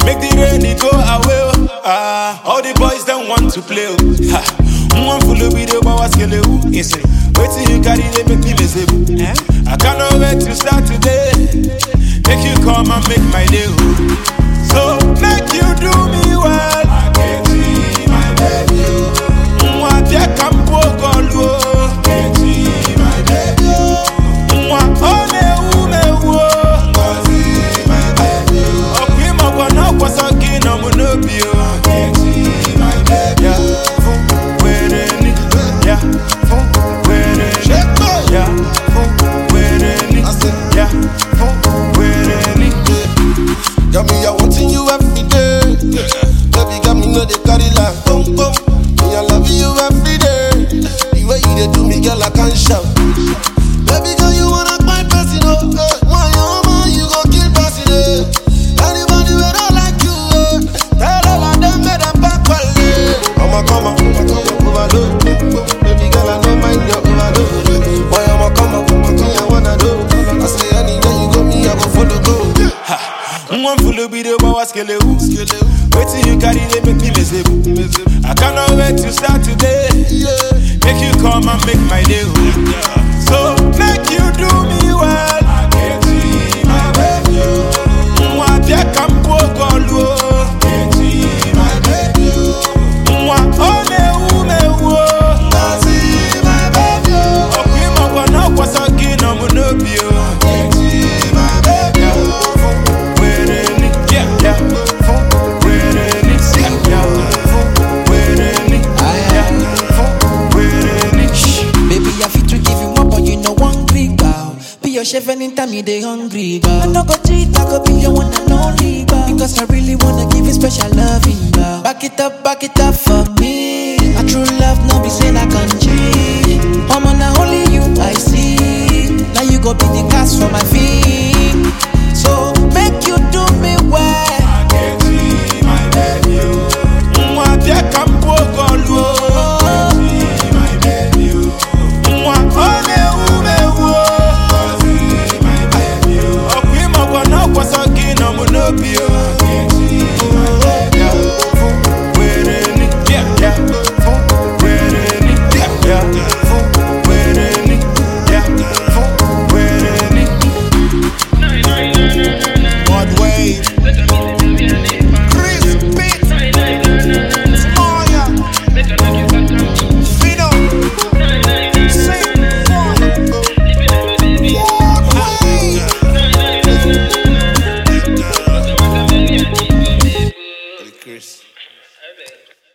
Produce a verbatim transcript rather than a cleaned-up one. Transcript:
make the rain go away. Ah, all the boys don't want to play. Ha, one full of video, but what's going on? Wait till you carry they make me miserable. I cannot wait to start today. Make you come and make my day. So make you do me well. I can't see my baby. Moi bien comme Pogolo. I can't see my baby. Moi on est où mais où? Can't see my baby. Oh puis moi quoi non quoi ça qui non mon obio. I can't see my baby. Yeah, fou where it yeah, fou where it yeah, fou where it yeah, fou where it. Got me, I wanting you every day. Baby, got me, know they carry like boom, boom. Me, I love you every day. The way you they do me, girl, I can't shout. Baby, girl, you wanna my person, oh. Why, oh, man, you gon' kill person, eh. Anybody who don't like you, eh. Tell all of them, let them back, quality. Come on, come on, come on, overload. Baby, girl, I don't mind your overload. Why, I'm a come on, me, I wanna do. I say, anywhere you go, me, I go follow, go. One full of video, but what's going on? Wait till you carry they make me miserable. I cannot wait to start today. Make you come and make my day. So make you do me well. I can't see my baby. Moi bien comme Pogolo. I can't see my baby. Moi on est où mais où? Can't see my baby. Oh puis moi quoi non quoi ça qui non mon obio. I can't see my baby. Baby, I fit to give you more, but you know one green girl. Be your chef anytime you dey hungry, girl. I no go cheat, I go be your one